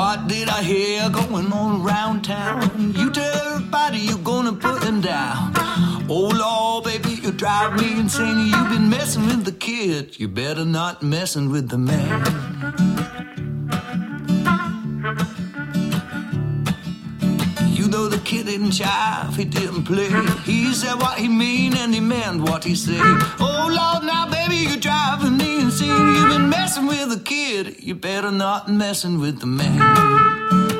What did I hear going on around town? You tell everybody you're gonna put them down. Oh Lord, baby, you drive me insane. You've been messing with the kid. You better not messing with the man. You know the kid didn't jive, he didn't play. He said what he mean and he meant what he said. Oh Lord, now baby, you're driving me insane. You've been messing with the kid. You better not messing with the man.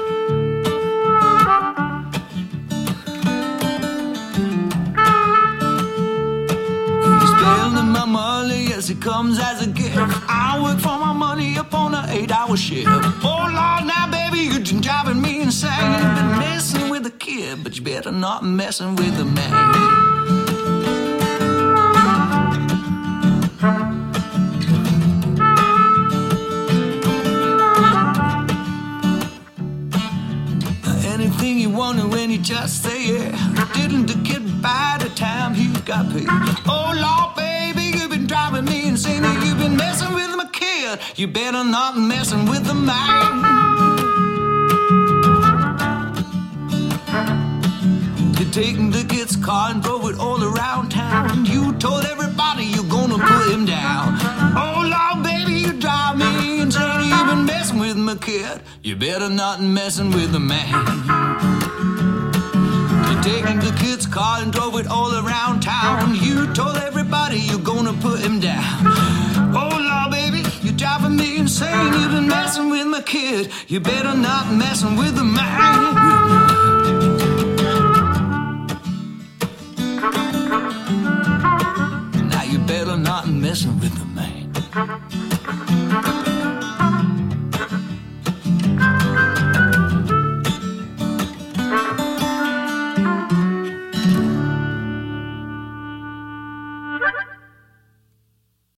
My money, yes, it comes as a gift. I work for my money upon an 8-hour shift. Oh Lord, now baby, you're driving me insane. You've been messing with the kid, but you better not messing with the man. Anything you want when you just say yeah. Didn't the kid by the time he got paid? Oh Lord, baby, you've been driving me insane. You've been messing with my kid. You better not messing with the man. You're taking the kid's car and drove it all around town. You told everybody you're gonna put him down. Oh Lord, baby, you drive me insane. You've been messing with my kid. You better not messing with the man. Taking the kid's car and drove it all around town. You told everybody you're gonna put him down. Oh Lord, baby, you're driving me insane. You've been messing with my kid. You better not messing with the man. Now you better not messing with the man.